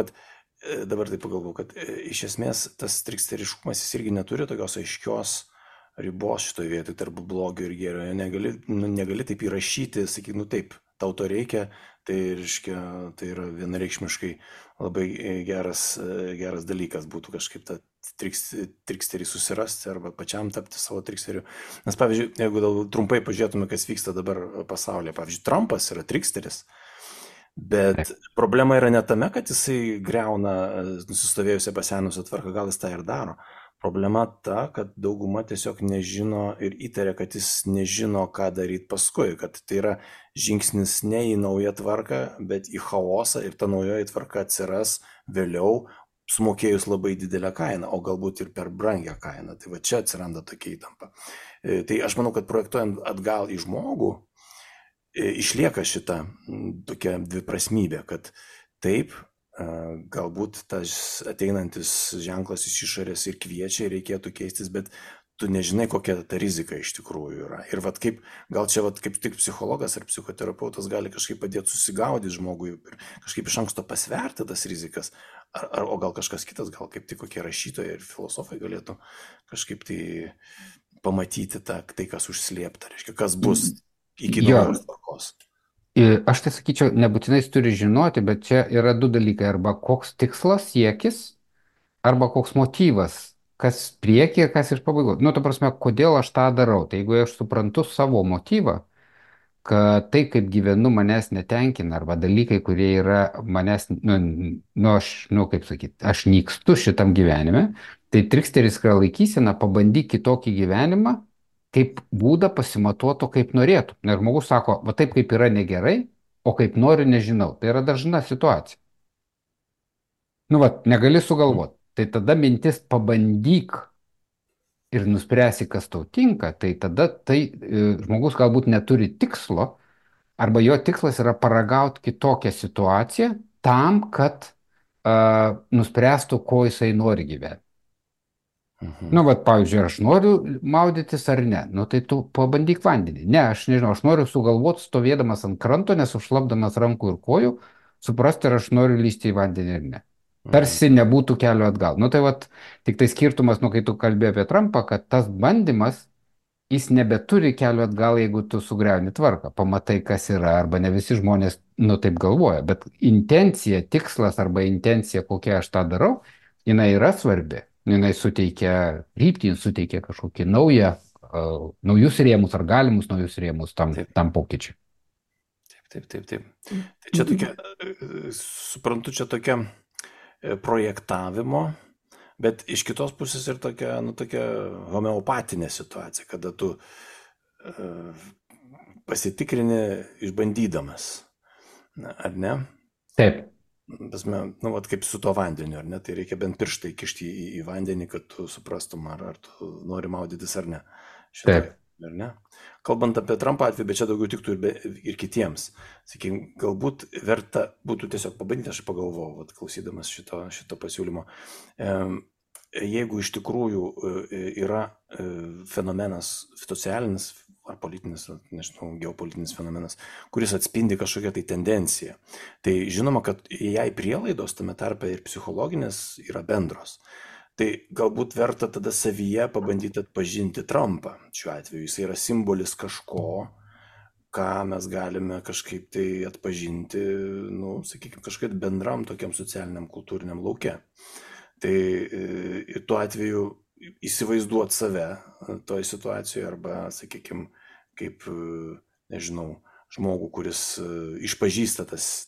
kad iš esmės tas triksteriškumas jis irgi neturi tokios aiškios ribos šitoje vietoje tarp blogio ir gėrio. Negali taip įrašyti, sakyti, nu taip, tau to reikia, tai reiškia, tai yra vienareikšmiškai labai geras dalykas būtų kažkaip tą triksterį susirasti arba pačiam tapti savo triksteriu. Nes, pavyzdžiui, jeigu trumpai pažiūrėtume, kas vyksta dabar pasaulyje, pavyzdžiui, Trumpas yra triksteris, bet problema yra ne tame, kad jisai greuna nusistovėjusią pasenusią tvarką, gal jis tą ir daro. Problema ta, kad dauguma tiesiog nežino ir įtaria, kad jis nežino, ką daryti paskui, kad tai yra žingsnis ne į naują tvarką, bet į chaosą ir ta naujoji tvarka atsiras vėliau, sumokėjus labai didelę kainą, o galbūt ir per brangią kainą. Tai va čia atsiranda tokia įtampa. Tai aš manau, kad projektuojant atgal į žmogų, išlieka šita tokia dviprasmybė, kad taip, galbūt tas ateinantis ženklas iš išorės ir kviečia, ir reikėtų keistis, bet tu nežinai, kokia ta rizika iš tikrųjų yra. Ir vat kaip, gal čia vat kaip tik psichologas ar psichoterapeutas gali kažkaip padėti susigaudyti žmogui ir kažkaip iš anksto pasverti tas rizikas, o gal kažkas kitas, gal kaip tik kokie rašytojai ir filosofai galėtų kažkaip tai pamatyti tai kas užslėpta, reiškia, kas bus iki naujos tvarkos. Aš tai sakyčiau, nebūtinai jis turi žinoti, bet čia yra du dalykai. Arba koks tikslas, siekis, arba koks motyvas, kas prieki ir kas iš pabaigos. Nu, ta prasme, kodėl aš tą darau. Tai jeigu aš suprantu savo motyvą, kad tai, kaip gyvenu, manęs netenkina, arba dalykai, kurie yra manęs, kaip sakyti, aš nykstu šitam gyvenime, tai triksteris yra laikysena, pabandyk kitokį gyvenimą, kaip būdą pasimatuoto, kaip norėtų. Nes žmogus sako, va taip kaip yra negerai, o kaip noriu nežinau. Tai yra dažna situacija. Nu, va, negali sugalvoti. Tai tada mintis pabandyk ir nuspręsi, kas tau tinka, tai tada žmogus galbūt neturi tikslo, arba jo tikslas yra paragauti kitokią situaciją tam, kad nuspręstų, ko jisai nori gyventi. Nu, bet, pavyzdžiui, ar aš noriu maudytis ar ne, nu, tai tu pabandyk vandenį. Ne, aš nežinau, aš noriu sugalvoti stovėdamas ant kranto, nesušlapdamas rankų ir kojų, suprasti, ar aš noriu lysti į vandenį ar ne. Tarsi nebūtų kelio atgal. Nu, tai vat, tik tai skirtumas, nu, kai tu kalbėjai apie Trumpą, kad tas bandymas, jis nebeturi kelio atgal, jeigu tu sugriauni tvarką, pamatai, kas yra, arba ne visi žmonės, nu, taip galvoja, bet intencija, tikslas arba intencija, kokia aš tą darau, jinai yra svarbi. Jinai suteikia kryptį, suteikia kažkokį naujus rėmus ar galimus naujus rėmus tam pokyčiui. Taip. Tai čia tokia, suprantu, čia tokia projektavimo, bet iš kitos pusės ir tokia homeopatinė situacija, kada tu pasitikrini išbandydamas, ar ne? Taip. Nu, vat kaip su tuo vandeniu, ar ne, tai reikia bent pirštą įkišti į vandenį, kad tu suprastum, ar tu nori maudytis ar ne. Taip. Ar ne? Kalbant apie Trumpo atveju, bet čia daugiau tiktų ir kitiems. Sakykime, galbūt verta būtų tiesiog pabandyti, aš pagalvojau, vat, klausydamas šito pasiūlymo. Jeigu iš tikrųjų yra fenomenas socialinis ar politinis, nežinau, geopolitinis fenomenas, kuris atspindi kažkokią tai tendenciją, tai žinoma, kad jai prielaidos tame tarpe ir psichologinės yra bendros. Tai galbūt verta tada savyje pabandyti atpažinti Trumpą. Šiuo atveju jis yra simbolis kažko, ką mes galime kažkaip tai atpažinti, nu, sakykime, kažkaip bendram tokiam socialiniam, kultūriniam lauke. Tai ir tuo atveju įsivaizduot save toj situacijoje arba, sakykime, kaip, nežinau, žmogų, kuris išpažįsta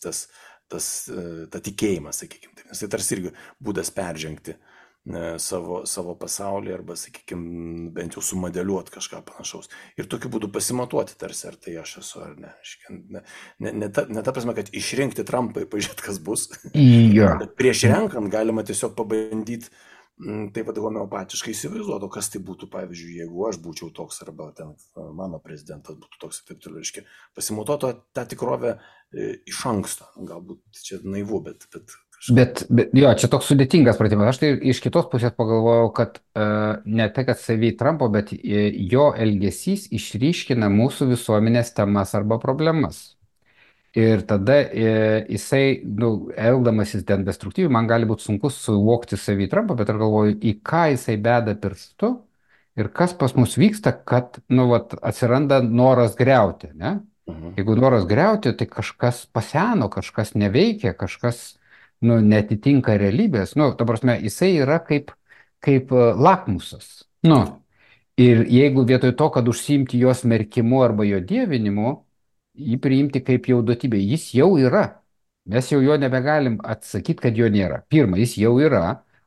tą tikėjimą, sakykime. Nes tai tarsi irgi būdas peržengti savo pasaulį arba, sakykime, bent jau sumodeliuoti kažką panašaus. Ir tokiu būdu pasimatuoti tarsi, ar tai aš esu ar ne. Ne ta prasme, kad išrinkti Trumpą ir pažiūrėti, kas bus. Bet prieš renkant galima tiesiog pabandyti taip pat homeopatiškai įsivaizduotų, kas tai būtų, pavyzdžiui, jeigu aš būčiau toks arba ten mano prezidentas būtų toks ir taip toliau, reiškia, pasimatuotų tą tikrovę iš anksto. Galbūt čia naivu, bet jo, čia toks sudėtingas pratimas. Aš tai iš kitos pusės pagalvojau, kad ne tai, kad savy Trumpo, bet jo elgesys išryškina mūsų visuomenės temas arba problemas. Ir tada jisai, elgdamasis ten destruktyviai, man gali būti sunku suvokti savy Trumpą, bet aš galvoju, į ką jisai beda pirštu ir kas pas mus vyksta, kad, atsiranda noras griauti, ne? Jeigu noras griauti, tai kažkas paseno, kažkas neveikia, kažkas, netitinka realybės. Ta prasme, jisai yra kaip lakmusas. Ir jeigu vietoj to, kad užsiimti jo smerkimu arba jo dievinimu, jį priimti kaip jau duotybę. Jis jau yra. Mes jau jo nebegalim atsakyti, kad jo nėra. Pirma, jis jau yra.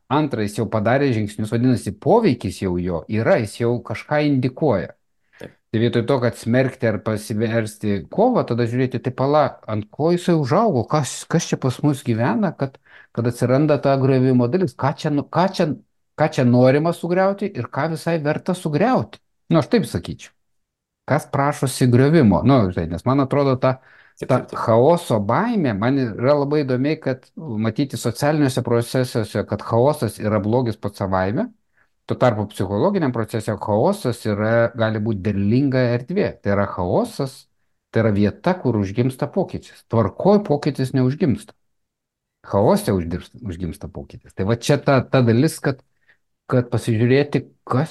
Antra, jis jau padarė žingsnius, vadinasi, poveikis jau jo yra, jis jau kažką indikuoja. Taip. Tai vietoj to, kad smerkti ar pasiversti kovą, tada žiūrėti, tai pala, ant ko jisai užaugo, kas čia pas mus gyvena, kad atsiranda ta griovimo dalis, ką čia norima sugriauti ir ką visai verta sugriauti. Nu, aš taip sakyčiau. Kas prašosi griovimo? Nu, žinai, nes man atrodo, Taip, ta taip, taip. chaoso baimė, man yra labai įdomi, kad matyti socialiniuose procesuose, kad chaosas yra blogis pats savaime. Tuo tarpu psichologiniam procese chaosas gali būti derlinga erdvė. Tai yra chaosas, tai yra vieta, kur užgimsta pokytis. Tvarkoj pokytis neužgimsta. Chaose užgimsta pokytis. Tai va čia ta dalis, kad pasižiūrėti,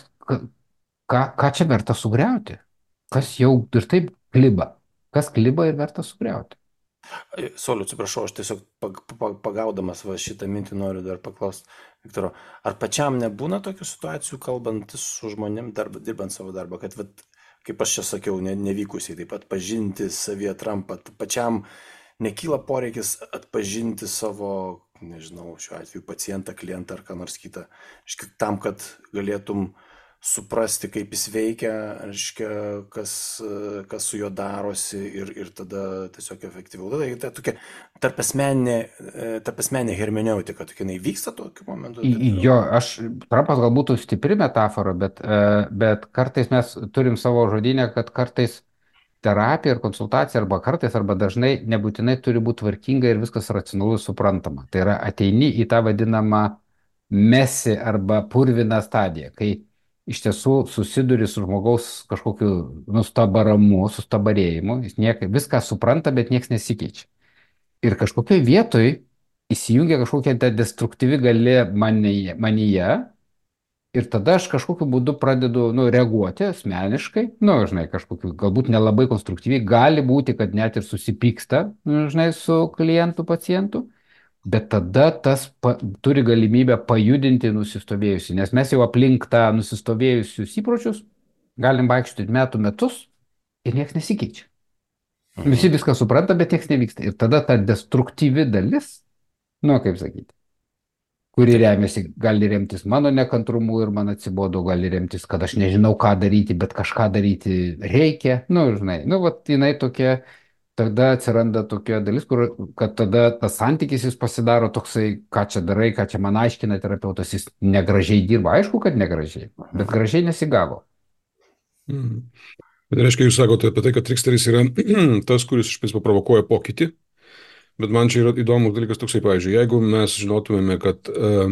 ką čia verta sugriauti. Kas jau ir taip kliba. Kas kliba ir verta sugriauti. Sauliau, atsiprašau, aš tiesiog pagaudamas va šitą mintį noriu dar paklausti, Viktoro, ar pačiam nebūna tokių situacijų, kalbantis su žmonėm, dirbant savo darbą, kad, vat, kaip aš čia sakiau, nevykusiai taip pat pažinti savyje Trumpą, pačiam nekyla poreikis atpažinti savo, nežinau, šiuo atveju pacientą, klientą ar ką nors kitą, tam, kad galėtum suprasti, kaip jis veikia, reiškia, kas su juo darosi ir tada tiesiog efektyviau. Tai tokia tarpasmeninė hermeneutika, tokia jinai vyksta tokiu momentu. Jo, Trumpas gal būtų stipri metafora, bet kartais mes turim savo žodinę, kad kartais terapija ir konsultacija arba dažnai nebūtinai turi būti tvarkinga ir viskas racionalu suprantama. Tai yra ateini į tą vadinamą mesi arba purviną stadiją, kai iš tiesų susiduri su žmogaus kažkokiu nustabaramu, sustabarėjimu, jis viską supranta, bet niekas nesikeičia. Ir kažkokiai vietoj įsijungia kažkokia ta destruktyvi galia manyje ir tada aš kažkokiu būdu pradedu reaguoti asmeniškai, žinai, kažkokiu galbūt nelabai konstruktyviai, gali būti, kad net ir susipyksta, žinai, su klientu, pacientu. Bet tada tas turi galimybę pajudinti nusistovėjusi, nes mes jau aplink tą nusistovėjusius įpročius galim vaikščioti metus ir niekas nesikeičia. Visi viską supranta, bet niekas nevyksta. Ir tada ta destruktyvi dalis, kaip sakyti, kuri remiasi, gali remtis mano nekantrumu ir man atsibodo, gali remtis, kad aš nežinau, ką daryti, bet kažką daryti reikia. Žinai, jinai tokia. Tada atsiranda tokia dalis, kad tada tas santykis jis pasidaro toksai, ką čia darai, ką čia man aiškina terapeutas, jis negražiai dirba. Aišku, kad negražiai, bet gražiai nesigavo. Bet reiškia, jūs sakote apie tai, kad triksteris yra tas, kuris iš principo provokuoja pokytį. Bet man čia yra įdomus dalykas toksai, pavyzdžiui, jeigu mes žinotumėme, kad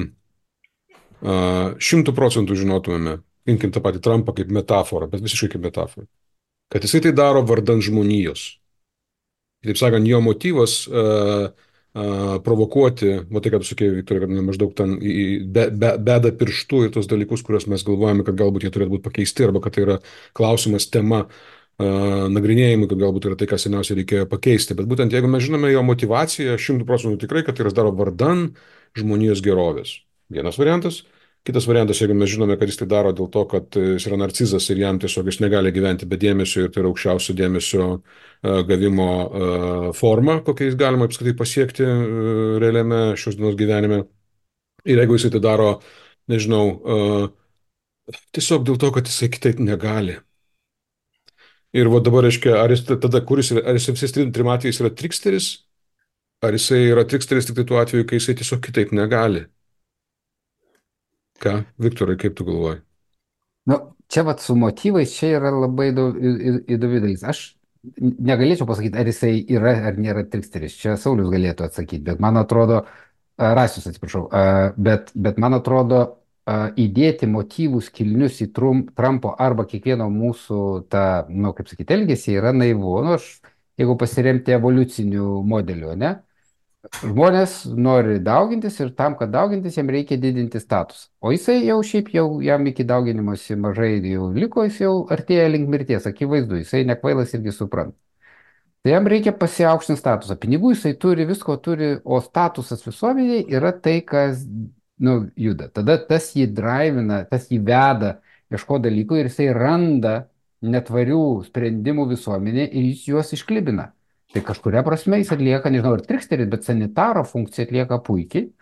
100% žinotumėme, imkim tą patį Trumpą kaip metaforą, bet visiškai kaip metaforą, kad jisai tai daro vardan žmonijos. Taip sakant, jo motyvas provokuoti, tai, kad tu sakėjai, Viktorai, kad maždaug ten beda pirštų į tos dalykus, kuriuos mes galvojame, kad galbūt jie turėtų būti pakeisti, arba kad tai yra klausimas, tema nagrinėjimui, kad galbūt yra tai, ką seniausiai reikėjo pakeisti. Bet būtent jeigu mes žinome jo motivaciją 100% tikrai, kad tai yra daro vardan žmonijos gerovės. Vienas variantas. Kitas variantas, jeigu mes žinome, kad jis tai daro dėl to, kad jis yra narcizas ir jam tiesiog jis negali gyventi be dėmesio ir tai yra aukščiausio dėmesio gavimo forma, kokiais galima apskritai pasiekti realiame šios dienos gyvenime. Ir jeigu jisai tai daro, nežinau, tiesiog dėl to, kad jisai kitaip negali. Ir dabar, reiškia, ar jis tada, ar jis visais trim atvejais yra triksteris, ar jisai yra triksteris tik tai tuo atveju, kai jisai tiesiog kitaip negali. Ką, Viktorai, kaip tu galvoji? Čia su motyvais, čia yra labai įdomi dalis. Aš negalėčiau pasakyti, ar jisai yra ar nėra triksteris. Čia Saulius galėtų atsakyti, bet man atrodo, Rasius, atsiprašau, bet man atrodo, įdėti motyvus kilnius į Trumpo arba kiekvieno mūsų tą, kaip sakyti, elgesį yra naivu. Jeigu pasiremti evoliuciniu modeliu, ne? Žmonės nori daugintis ir tam, kad daugintis, jam reikia didinti statusą. O jisai jau jam iki dauginimosi mažai jau liko, jis jau artėja link mirties, akivaizdu, jisai nekvailas irgi supranta. Tai jam reikia pasiaukštinti statusą. Pinigų jisai turi, visko turi, o statusas visuomeniai yra tai, kas juda. Tada tas jį drivina, tas jį veda ieško dalykų ir jisai randa netvarių sprendimų visuomenė ir jis juos išklibina. Tai kažkuria prasme jis atlieka, nežinau, ar triksteris, bet sanitaro funkciją atlieka puikiai,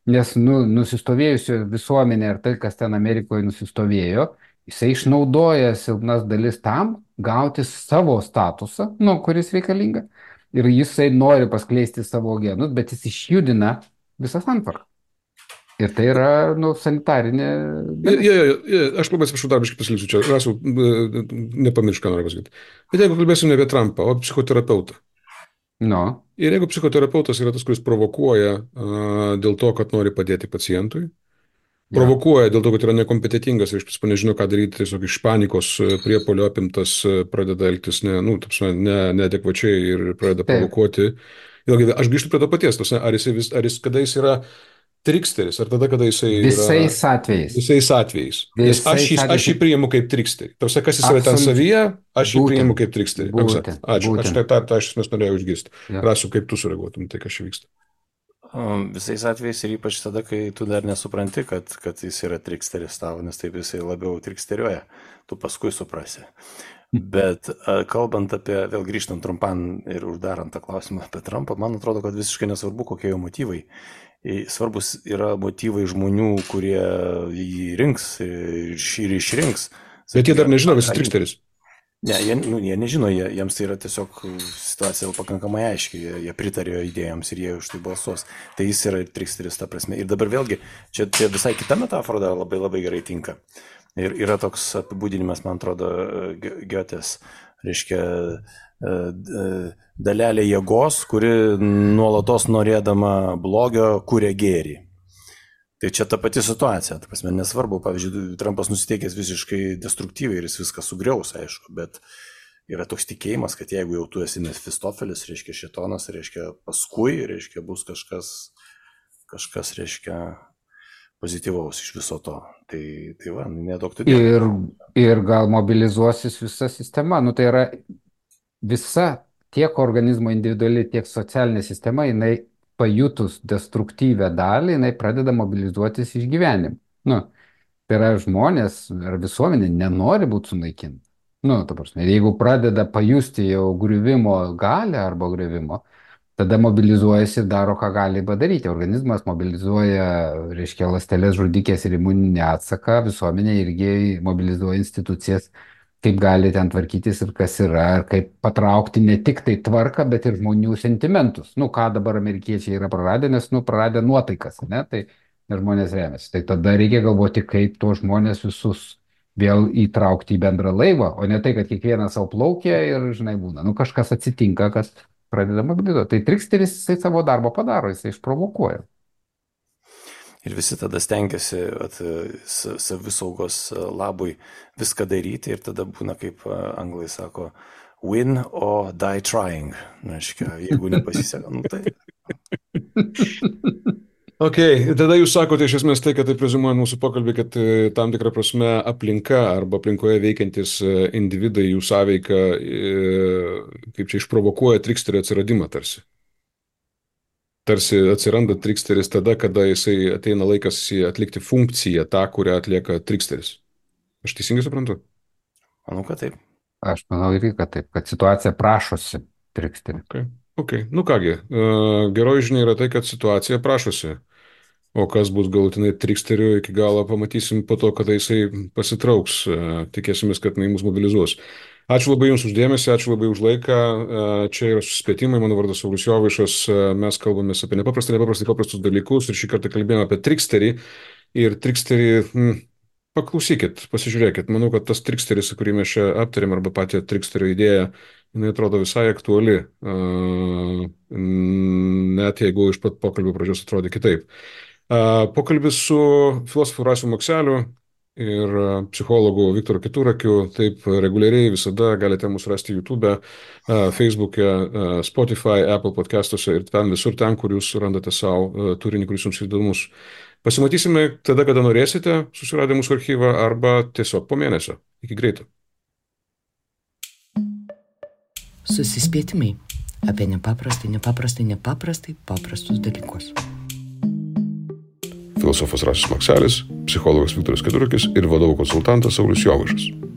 Nes nusistovėjusi visuomenė ir tai, kas ten Amerikoje nusistovėjo, jisai išnaudoja silpnas dalis tam gauti savo statusą, kuris reikalinga. Ir jisai nori paskleisti savo genus, bet jis išjudina visą santvarką. Ir tai yra sanitarinė dalis. Aš labai atsiprašau, darbiškai pasilysiu čia. Rasiu, nepamiršk, ką noriu pasakyti. Bet jeigu kalbėsime ne apie Trumpą, o psichoterapeutą. Ir jeigu psichoterapeutas yra tas, kuris provokuoja dėl to, kad nori padėti pacientui, provokuoja dėl to, kad yra nekompetitingas ir iš principo nežino, ką daryti, tiesiog iš panikos priepuolio apimtas pradeda elgtis neadekvačiai ir pradeda provokuoti. Vėlgi, aš grįžtu prie to paties, ar jis kada jis yra triksteris, ar tada, kada jisai visais atvejais. Visais atvejais. Nes aš jį priimu kaip triksterį. Tarsi, kas jis yra ten savyje, aš jį priimu kaip triksterį. Ačiū. Aš iš esmės norėjau išgirsti. Rasiu, kaip tu sureaguotum, tai kas čia vyksta. Visais atvejais ir ypač tada, kai tu dar nesupranti, kad jis yra triksteris tavo, nes taip jisai labiau triksteriuoja. Tu paskui suprasi. Bet kalbant apie, vėl grįžtant trumpam ir uždarant tą klausimą apie Trumpą, man atrodo, kad visiškai nesvarbu, kokie jo motyvai. Svarbus yra motyvai žmonių, kurie jį rinks ir išrinks. Bet jie dar nežino, visi triksteris. Ne, jie nežino, jiems tai yra tiesiog situacija pakankamai aiški, jie pritarė jo idėjams ir jie už tai balsuos. Tai jis yra triksteris, ta prasme. Ir dabar vėlgi, čia visai kita metafora dar labai labai gerai tinka. Ir yra toks apibūdinimas, man atrodo, Goetės, reiškia, dalelė jėgos, kuri nuolatos norėdama blogio kuria gėrį. Tai čia ta pati situacija, ta prasme, nesvarbu, pavyzdžiui, Trumpas nusiteikęs visiškai destruktyviai ir jis viską sugriaus, aišku, bet yra toks tikėjimas, kad jeigu jau tu esi Mefistofelis, reiškia šėtonas, reiškia paskui, reiškia bus kažkas, reiškia pozityvaus iš viso to. Tai va, nedaug tu dėl. Ir gal mobilizuosis visa sistema, tai yra visa tiek organizmo individuali, tiek socialinė sistema, jinai pajutus destruktyvę dalį, jinai pradeda mobilizuotis iš gyvenimų. Tai yra žmonės ar visuomenė nenori būti sunaikinti. Ta prasme, jeigu pradeda pajusti jau griuvimo galią arba griuvimo, tada mobilizuojasi ir daro, ką gali padaryti. Organizmas mobilizuoja, reiškia, ląsteles, žudikės ir imuninį atsaką, visuomenė irgi mobilizuoja institucijas, kaip gali ten tvarkytis ir kas yra, ir kaip patraukti ne tik tai tvarką, bet ir žmonių sentimentus. Ką dabar amerikiečiai yra praradę, nes praradę nuotaikas, tai žmonės remiasi. Tai tada reikia galvoti, kaip tuos žmonės visus vėl įtraukti į bendrą laivą, o ne tai, kad kiekvienas savo plaukia ir, būna. Kažkas atsitinka, kas pradeda mobilizuoti. Tai triksteris jisai savo darbą padaro, jisai išprovokuoja. Ir visi tada stengiasi savisaugos labui viską daryti ir tada būna, kaip anglai sako, win or die trying. Jeigu nepasiseka, tai. Ok, tada jūs sakote iš esmės tai, kad tai preziumuoja mūsų pokalbį, kad tam tikrą prasme aplinka arba aplinkoje veikiantis individai, jų sąveika, kaip čia išprovokuoja triksterio atsiradimą tarsi. Tarsi atsiranda triksteris tada, kada jisai ateina laikas atlikti funkciją tą, kurią atlieka triksteris. Aš teisingai suprantu? Manau, kad taip. Aš manau irgi, kad taip, kad situacija prašosi triksterį. Ok. Kągi, geroji žinia yra tai, kad situacija prašosi. O kas bus galutinai triksteriu iki galo pamatysim po to, kada jisai pasitrauks. Tikėsimės, kad jis mus mobilizuos. Ačiū labai Jums uždėmesį, ačiū labai už laiką. Čia yra Suspėtimai, mano vardas Saulius Jovaišas. Mes kalbamės apie paprastus dalykus ir šį kartą kalbėjome apie triksterį. Ir triksterį, paklausykit, pasižiūrėkit. Manau, kad tas triksteris, kurį mes čia aptarėm, arba patį triksterio idėją, jinai atrodo visai aktuali, net jeigu iš pat pokalbio pradžios atrodė kitaip. Pokalbis su filosofu Rasiu Makseliu ir psichologu Viktoru Keturakiu, taip reguliariai visada galite mus rasti YouTube, Facebook'e, Spotify, Apple podcastuose ir ten visur ten, kur jūs randate savo turinį, kuris jums įdomus. Pasimatysime tada, kada norėsite, susiradę mūsų archyvą arba tiesiog po mėnesio. Iki greito. Susispėtimai apie nepaprastai paprastus dalykus. Filosofas Rasius Makselis, psichologas Viktoras Keturakis ir vadovų konsultantas Saulius Jovaišas.